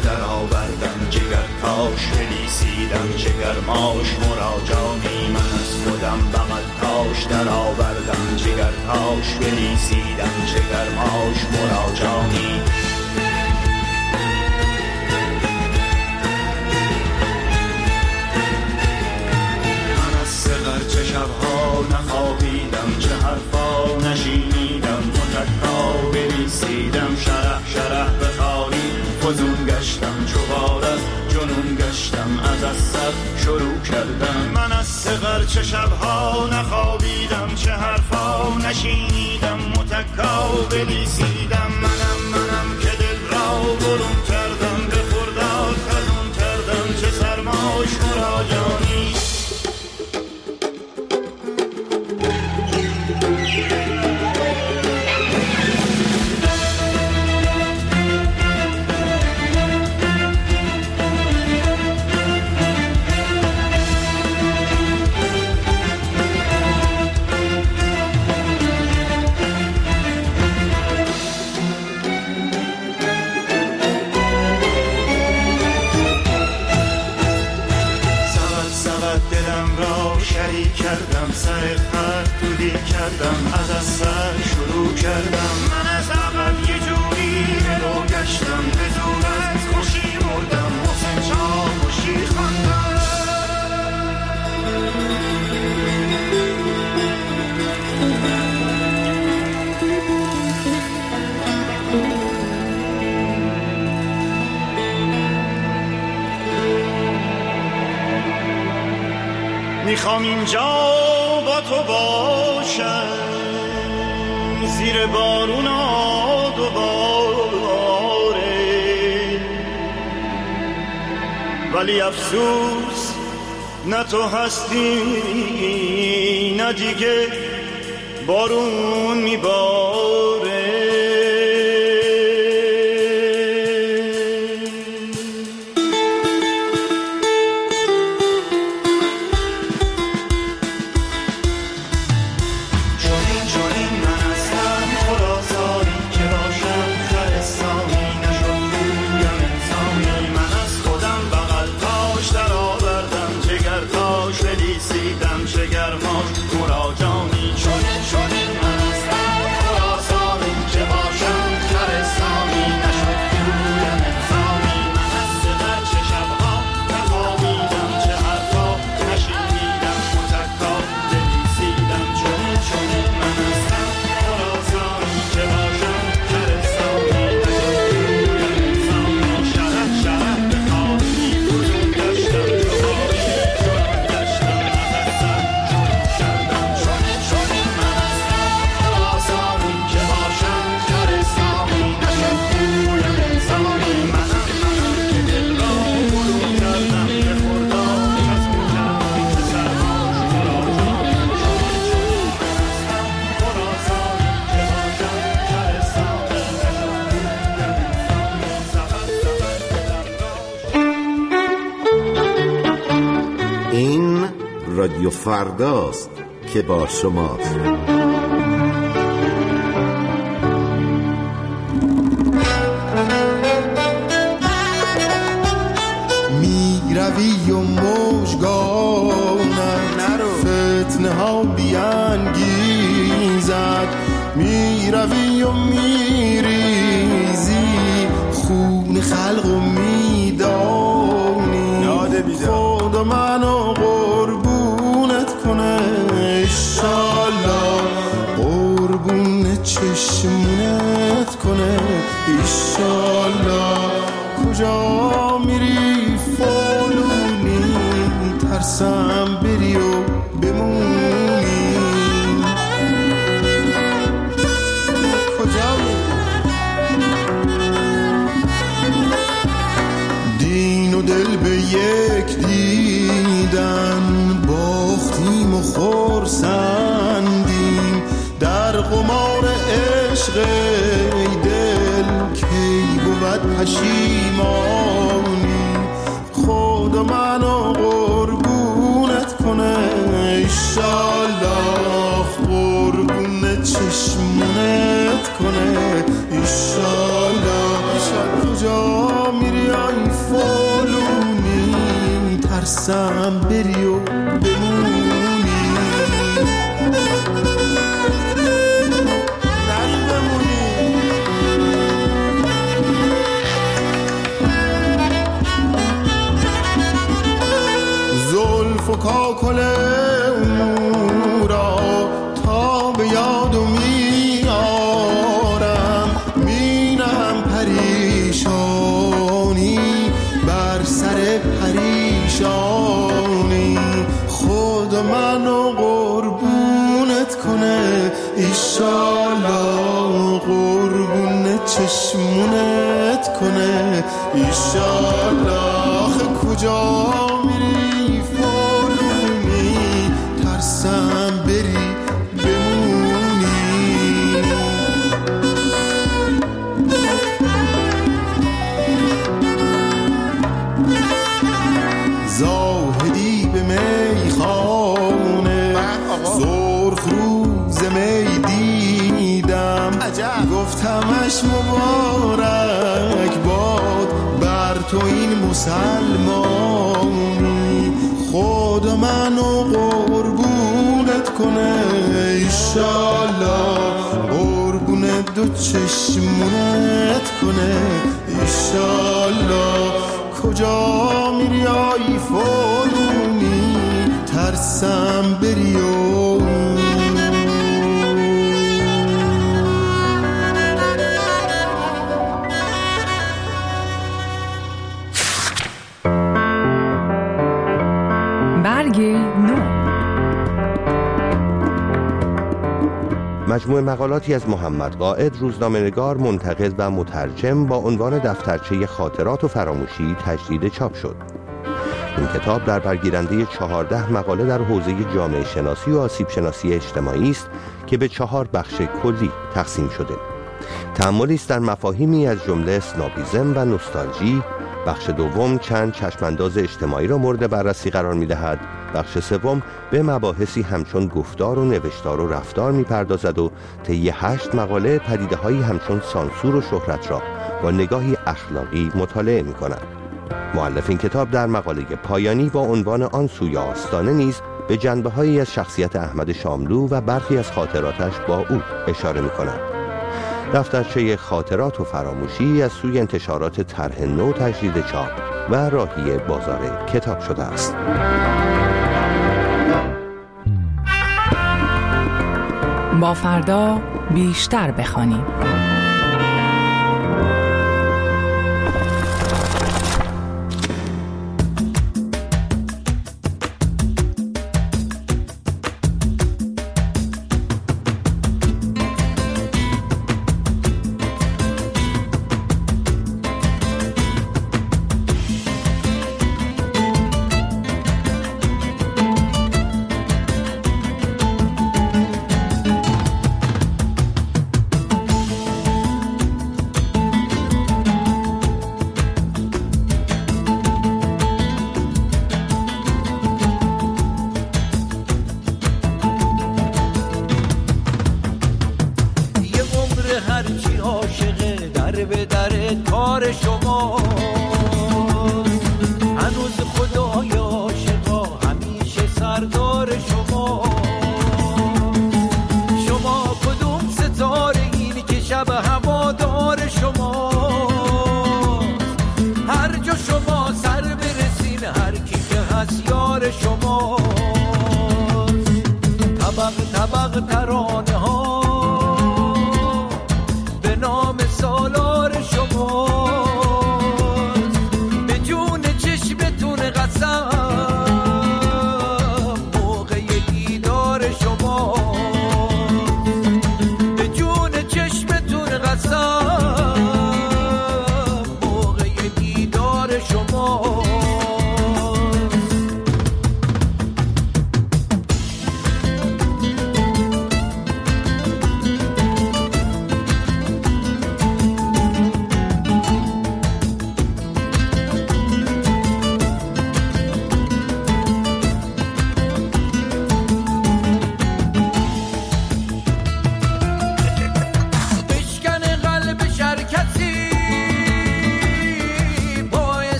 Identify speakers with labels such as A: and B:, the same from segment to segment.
A: در آوردم، جگر تاش بلیسیدم، جگر ماش مراجانی. من از خودم بغل تاش در آوردم، جگر تاش بلیسیدم، جگر ماش مراجانی. چه شبها نخوابیدم، چه حرفا نشینیدم، متکا بریسیدم، شرح شرح بخاری فزون گشتم، چوبار از جنون گشتم، از سر شروع کردم. من از صغر چه شبها نخوابیدم، چه حرفا نشینیدم، متکا بریسیدم. منم که دل را برون کردم، به خرداد خزون کردم، چه سرماش مراجانی. کردم سر خط دودی کردم، از سر شروع کردم. من از عقب یه جوری رو گشتم، به زور از خوشی مردم، حسین چاوشی خواندم. میخوام اینجا با تو باشم، زیر بارونا دوباره، ولی افسوس نه تو هستی نه دیگه بارون میباره.
B: رادیو فرداست که با شماست.
C: می روی و مژگانم فتنه ها بیانگیزد، می روی و می ریزی خون خلق و می دانی، خدا منو قربونت کنه ایشالله، قربون چشمونت کنه ایشالله. کجا میری فالونی، ترسم بری و بمونی، کجا دین و دل به یک دیدن، باختیم و خرسندیم در قمار عشق ای دل، کی بود پشیمانی، خدا منو قربونت کنه ایشالله، قربون چشمونت کنه ایشالله. کجا میری ترسم بری و بمونی. زلف و کاکل او را تا به یادو میارم، مینم پریشانی بر سر پریشانی. خود منو قربونت کنه ایشالا، قربون چشمونت کنه ایشالا. کجا میری فالونی، ترسم بری بمونی. زاهدی به میخانه سرخ روز می دیدم، گفتمش مبارک باد بر تو این مسلمانی. خود منو قربونت کنه ایشالا، قربون دو چشمونت کنه ایشالا. کجا میری آی فالونی، ترسم بری و
D: مجموعه مقالاتی از محمد قائد، روزنامه‌نگار، منتقد و مترجم با عنوان دفترچه خاطرات و فراموشی تجدید چاپ شد. این کتاب در برگیرنده 14 مقاله در حوزه جامعه شناسی و آسیب شناسی اجتماعی است که به 4 بخش کلی تقسیم شده. تأملی است در مفاهیمی از جمله اسنابیزم و نوستالژی. بخش دوم چند چشمانداز اجتماعی را مورد بررسی قرار می‌دهد. بخش سوم به مباحثی همچون گفتار و نوشتار و رفتار می‌پردازد و طی 8 مقاله پدیده‌هایی همچون سانسور و شهرت را با نگاهی اخلاقی مطالعه می‌کند. مؤلف این کتاب در مقاله پایانی با عنوان آن سوی آستانه نیز به جنبه‌هایی از شخصیت احمد شاملو و برخی از خاطراتش با او اشاره می‌کند. دفترچه خاطرات و فراموشی از سوی انتشارات طرح نو تجدید چاپ و راهی بازار کتاب شده است.
E: با فردا بیشتر بخوانیم.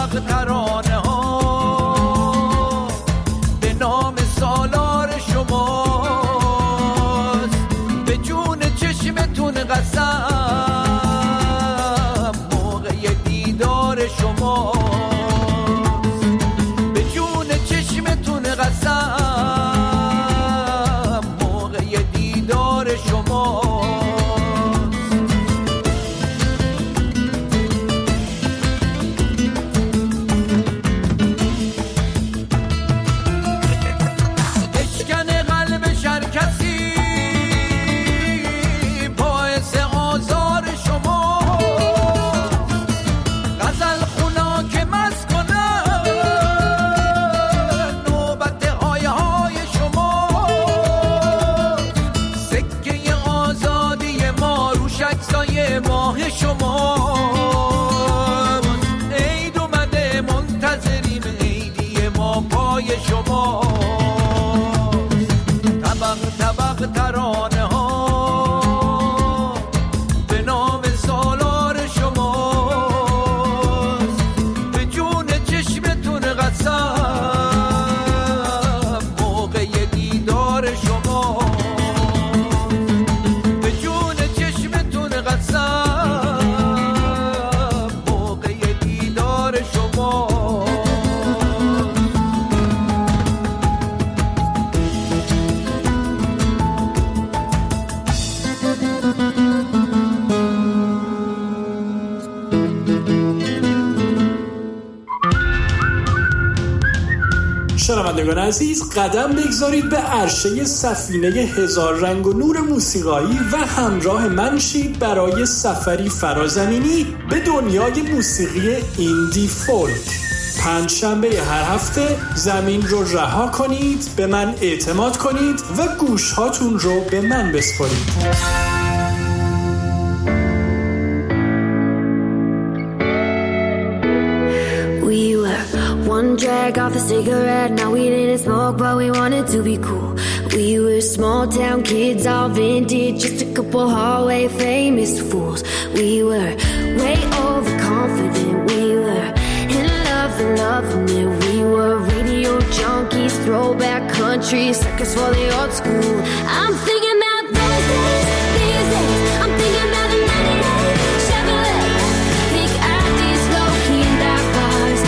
A: طبق ترانه ها به نام سالار شماست، به جون چشمتون قسم موقع دیدار شماست، به جون چشمتون قسم موقع دیدار شماست. ماه شما عید اومده منتظریم، عیدی ما پای شما. طبق طبق ترانه ها به نام سالار شماست، به جون چشمتون قسم موقع دیدار شما، به جون چشمتون قسم
F: شنوندگان عزیز، قدم بگذارید به عرشه سفینه هزار رنگ و نور موسیقایی و همراه من شید برای سفری فرازمینی به دنیای موسیقی ایندی فولک. پنجشنبه هر هفته زمین رو رها کنید، به من اعتماد کنید و گوشهاتون رو به من بسپارید.
G: One drag off a cigarette, now we didn't smoke, but we wanted to be cool. We were small town kids, all vintage, just a couple hallway famous fools. We were way overconfident, we were in love and loving it. We were radio junkies, throwback country, suckers for the old school. I'm thinking about those days, these days. I'm thinking about the 98 Chevrolet, big IDs, low-key and dark bars.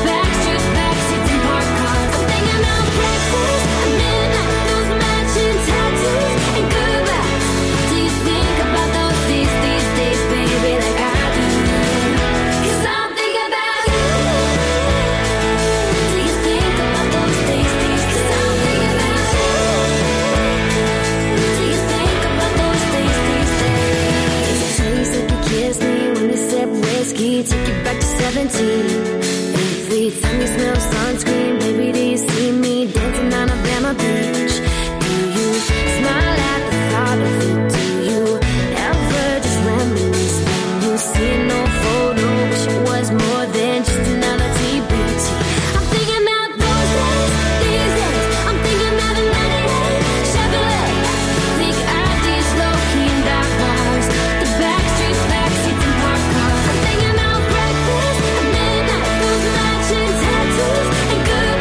G: Take it back to 17. Every time you smell sunscreen, baby, do you see me dancing on Alabama Beach? Do you smile at the thought of it? Do you ever just reminisce when you see no photo? Wish it was more than just another TBT. I'm thinking about those days, these days. I'm thinking about the 98 Chevrolet, big IDs, low-key and dark bars, the backstreets, backseats and park cars. I'm thinking about breakfast at midnight, those matching tattoos and good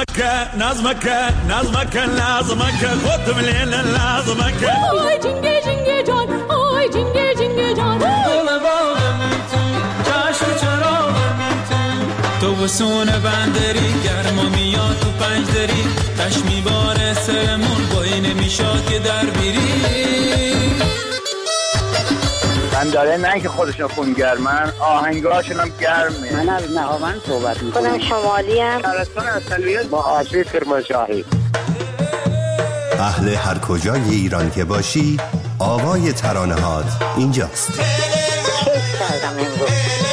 A: نظمك خودم لیل نظمک
H: آی جنگه جنگه جان آی جنگه جنگه جان دل باغ میتون چشم چراغ میتون تو بسون بندری گرما میاد تو پنجدری تش میباره سرمون بایی نمیشاد که در بیری
I: من داره نه که خودشون خونگرمن آهنگاشون هم گرمه.
J: من از نهاوند صحبت میکنم. خودم شمالی ام.
I: شهرستان اصلیت با آشوی کرمانشاهی.
D: اهل هر کجای ایران که باشی آوای ترانه‌هات اینجاست.
J: کیف کردم امروز.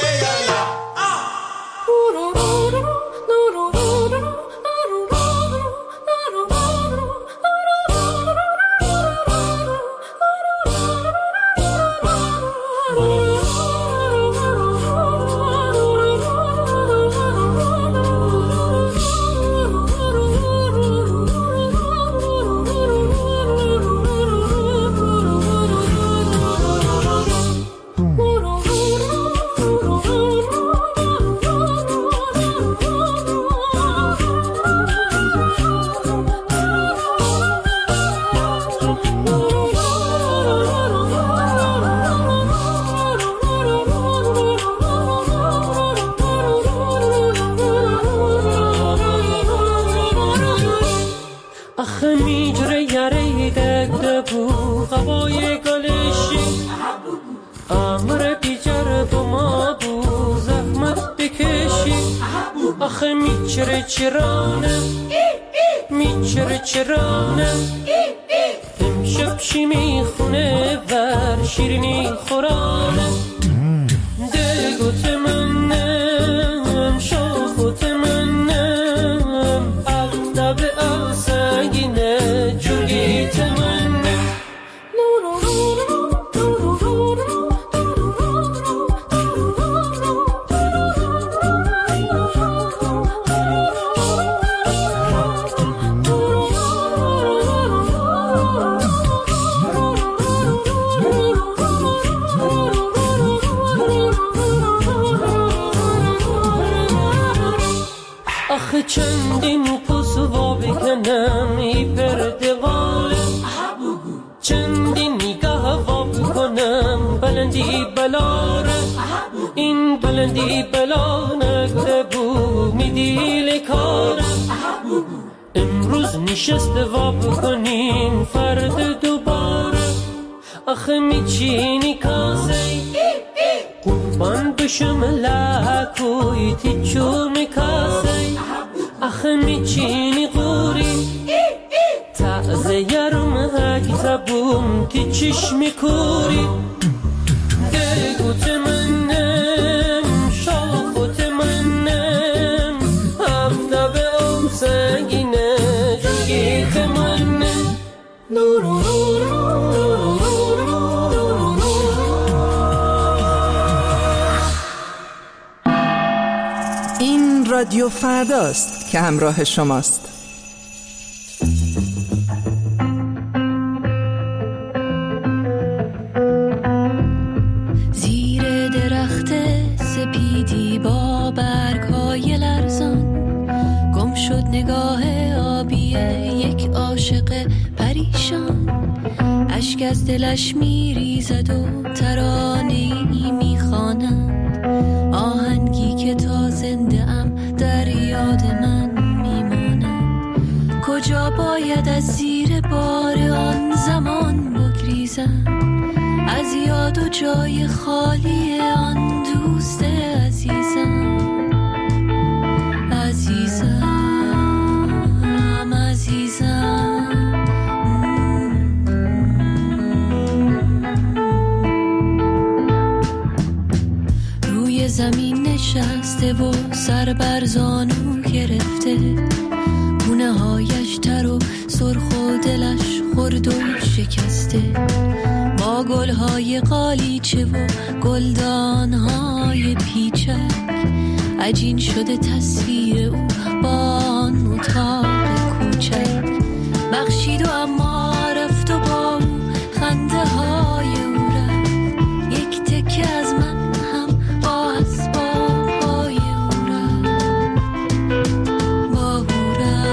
H: چرانه امشب چی میخونه ور شیرینی خورانه دلگوت منم شاخوت منم افتاب آسگینه جوگیت منم چندین پسوا بکنم ای پردقاله چندین نگاه وا بکنم بلندی بلاره این بلندی بلا نگده بو میدیل کاره امروز نشست وا بکنین فرد دوباره آخه میچینی کاسه قربان بشم لکوی تیچو میکاسه آخه میچینی قوری تعزه یرم هکتبوم تی چشمی کوری دلگوت منم شاخوت منم هفته به اون سنگینه جنگیت منم
E: این رادیو فرداست که همراه شماست.
G: زیر درخت سپیدی با برگ‌های لرزان گم شد نگاه آبی یک عاشق پریشان اشک از دلش میریزد و ترانه‌ای میخواند آهنگی که تا زنده ام در یاد من میماند کجا باید از زیر بار آن زمان بگریزم از یاد و جای خالی آن دوست عزیزم عزیزم روی زمین نشسته و سر بر زانو گرفته گونه هایش تر و سرخ و دلش خرد و شکسته با گلهای قالیچه و گلدانهای پیچک عجین شده تصویر او با آن اتاق کوچک بخشید و اما رفت و با خنده های او رفت یک تکه از من هم با اسباب های او رفت با او رفت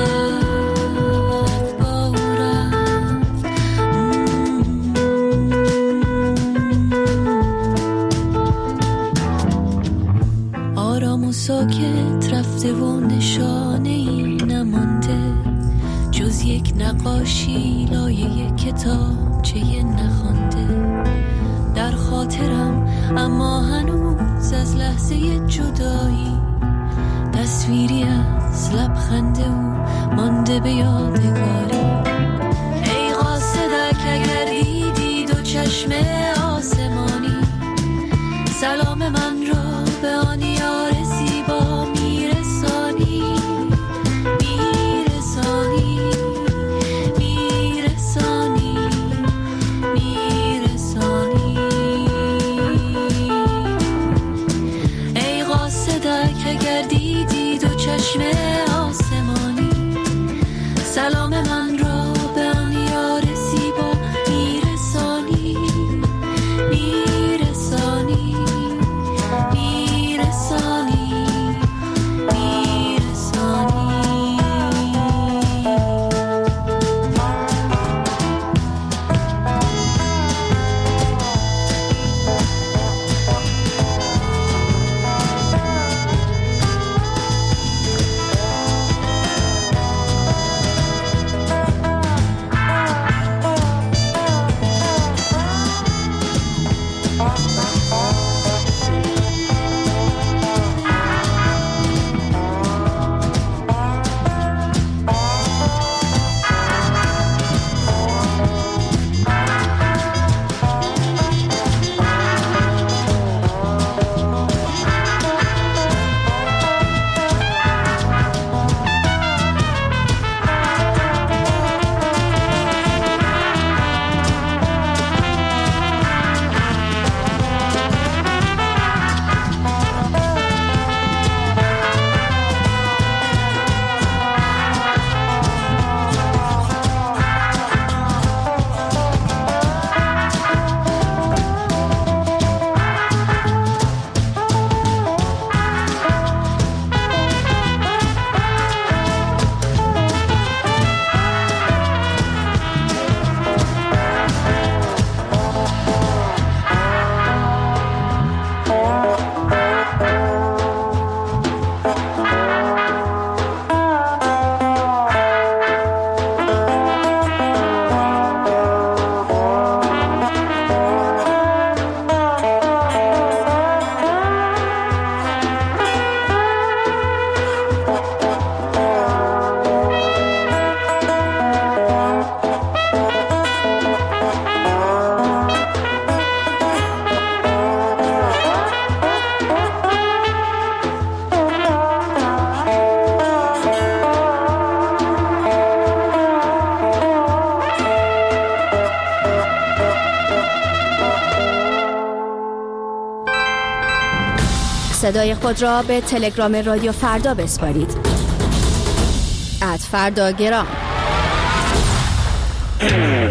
K: رفته و نشانه ای نمانده جز یک نقاشی لایه کتابچه نخوانده. در خاطرم اما هنوز از لحظه جدایی تصویری از لبخند او مانده به یادگاری. ای قاصدک اگر دیدی دو چشم آسمانی سلام من را به آن یار زیبا میرسانی میرسانی میرسانی میرسانی. ای قاصدک اگر دیدی دو چشم آسمانی سلام من را به آن یار زیبا میرسانی میرسانی میرسانی میرسانی.
L: صدای خود را به تلگرام رادیو فردا بسپارید. @فرداگرام.